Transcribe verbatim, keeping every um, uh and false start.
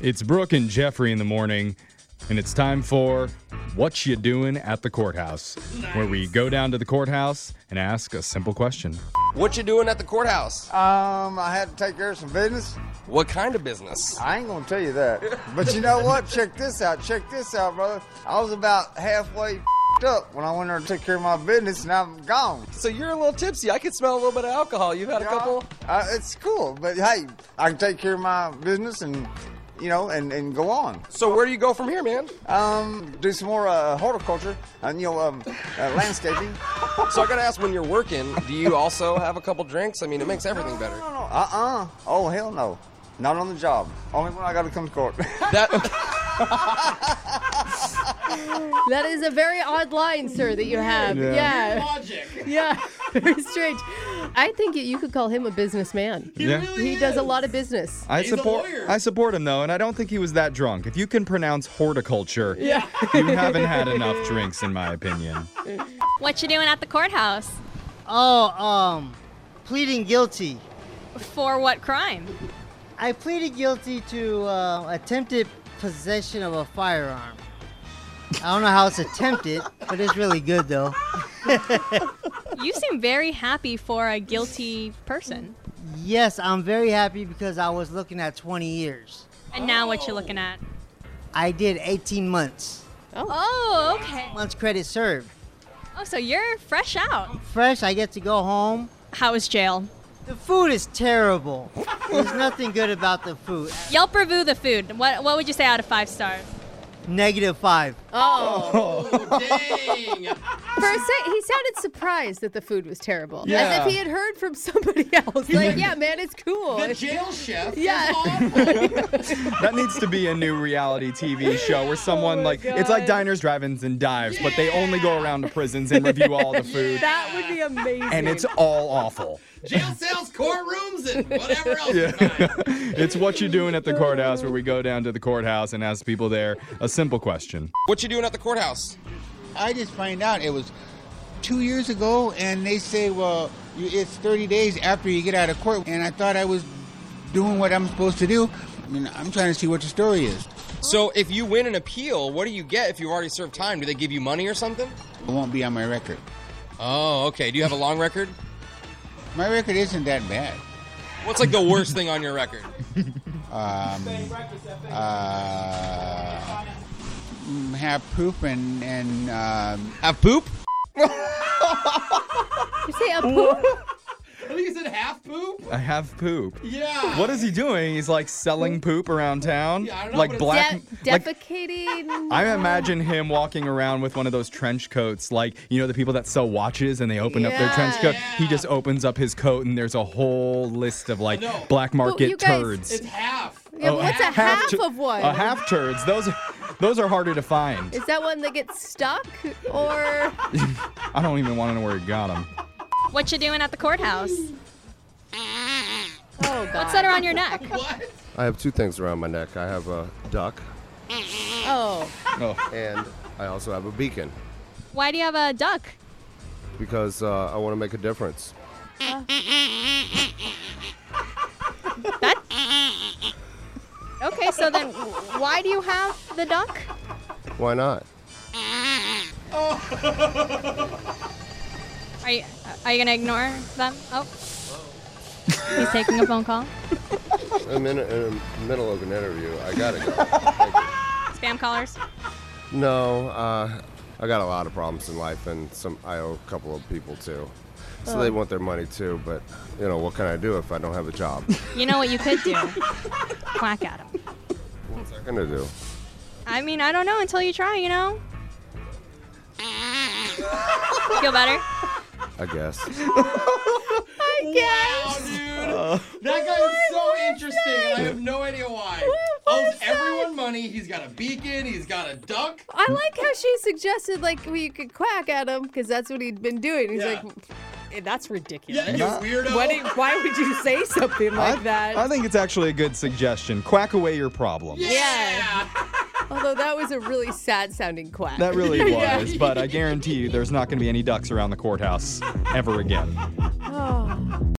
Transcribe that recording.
It's Brooke and Jeffrey in the morning, and it's time for What You Doing at the Courthouse, nice. Where we go down to the courthouse and ask a simple question. What you doing at the courthouse? Um, I had to take care of some business. What kind of business? I ain't gonna tell you that. But you know what? Check this out. Check this out, brother. I was about halfway up when I went there to take care of my business, and I'm gone. So you're a little tipsy. I can smell a little bit of alcohol. You've had yeah, a couple? Uh, it's cool, but hey, I can take care of my business and, you know, and, and go on. So where do you go from here, man? Um, do some more uh, horticulture and, you know, um, uh, landscaping. So I gotta ask, when you're working, do you also have a couple drinks? I mean, it makes everything better. No, no, no. Uh-uh. Oh, hell no. Not on the job. Only when I gotta come to court. That... That is a very odd line, sir, that you have. Yeah. Yeah. Logic. Yeah. Very strange. I think you could call him a businessman. He Yeah. really He is. does a lot of business. I He's a support lawyer. I support him though, and I don't think he was that drunk. If you can pronounce horticulture, Yeah. you haven't had enough drinks in my opinion. What you doing at the courthouse? Oh, um, pleading guilty. For what crime? I pleaded guilty to uh, attempted possession of a firearm. I don't know how it's attempted, but it's really good though. You seem very happy for a guilty person. Yes, I'm very happy because I was looking at twenty years. And now what you looking at? I did eighteen months. Oh, okay. Months credit served. Oh, so you're fresh out. Fresh, I get to go home. How was jail? The food is terrible. There's nothing good about the food. Yelp review the food. What what would you say out of five stars? Negative five. Oh. Oh, dang. For a sec, he sounded surprised that the food was terrible. Yeah. As if he had heard from somebody else. Like, yeah, man, it's cool. The jail chef Yeah. is awful. That needs to be a new reality T V show where someone Oh my like it's like God. diners, drive-ins, and dives, but they only go around to prisons and review all the food, That would be amazing. and it's all awful. Jail cells, courtrooms, and whatever else. Yeah. you find. It's What You Doing at the Courthouse, where we go down to the courthouse and ask people there a simple question. What you doing at the courthouse? I just find out it was two years ago, and they say, well, you, it's thirty days after you get out of court, and I thought I was doing what I'm supposed to do. I mean, I'm trying to see what the story is. So if you win an appeal, what do you get if you've already served time? Do they give you money or something? It won't be on my record. Oh, okay. Do you have a long record? My record isn't that bad. What's like the worst thing on your record? Um, uh, mm, have poop and, and um, Have poop? You say a poop? I think he said half poop. I have poop. Yeah. What is he doing? He's like selling poop around town, Yeah, I don't know, like but black. De- like, defecating? I imagine him walking around with one of those trench coats, like, you know, the people that sell watches and they open up their trench coat. Yeah. He just opens up his coat and there's a whole list of like No. black market you guys- turds. It's half. Yeah, but what's a half tu- of one? A half turds. Those, those are harder to find. Is that one that gets stuck? Or. I don't even want to know where he got them. What you doing at the courthouse? Oh, God. What's that around your neck? What? I have two things around my neck. I have a duck, Oh. Oh, and I also have a beacon Why do you have a duck? because uh, I want to make a difference. That. Okay, so then why do you have the duck? Why not? Are you are you gonna ignore them? Oh, he's taking a phone call. I'm in, in the middle of an interview. I gotta go. Thank you. Spam callers. No, uh, I got a lot of problems in life, and some I owe a couple of people too. So they want their money too, but you know what can I do if I don't have a job? You know what you could do? Quack at him. What's that gonna do? I mean, I don't know until you try, you know? Feel better? I guess. I guess. Wow, dude. That guy is so interesting, and I have no idea why. Owes everyone money. He's got a beacon. He's got a duck. I like how she suggested, like, we could quack at him because that's what he'd been doing. He's Yeah. like, "Eh, that's ridiculous. Yeah, you weirdo. Why, do- why would you say something like I, that? I think it's actually a good suggestion. Quack away your problems. Yeah. Although that was a really sad sounding quack. That really was, Yeah. but I guarantee you there's not going to be any ducks around the courthouse ever again. Oh.